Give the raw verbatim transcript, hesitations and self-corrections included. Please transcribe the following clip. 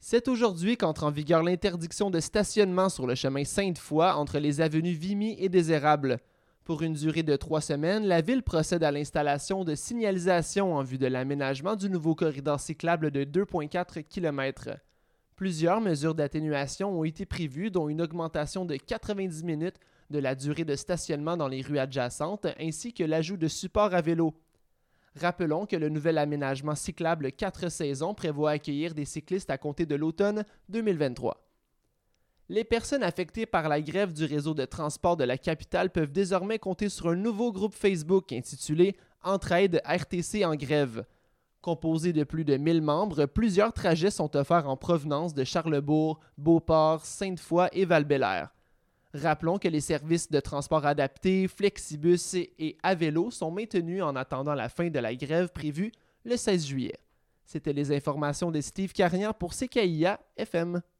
C'est aujourd'hui qu'entre en vigueur l'interdiction de stationnement sur le chemin Sainte-Foy entre les avenues Vimy et des Érables. Pour une durée de trois semaines, la Ville procède à l'installation de signalisation en vue de l'aménagement du nouveau corridor cyclable de deux virgule quatre kilomètres. Plusieurs mesures d'atténuation ont été prévues, dont une augmentation de quatre-vingt-dix minutes de la durée de stationnement dans les rues adjacentes, ainsi que l'ajout de supports à vélo. Rappelons que le nouvel aménagement cyclable quatre saisons prévoit accueillir des cyclistes à compter de l'automne deux mille vingt-trois. Les personnes affectées par la grève du réseau de transport de la capitale peuvent désormais compter sur un nouveau groupe Facebook intitulé « Entraide R T C en grève ». Composé de plus de mille membres, plusieurs trajets sont offerts en provenance de Charlesbourg, Beauport, Sainte-Foy et Val-Bélair. Rappelons que les services de transport adaptés, Flexibus et à vélo sont maintenus en attendant la fin de la grève prévue le seize juillet. C'était les informations de Steve Carrian pour C K I A F M.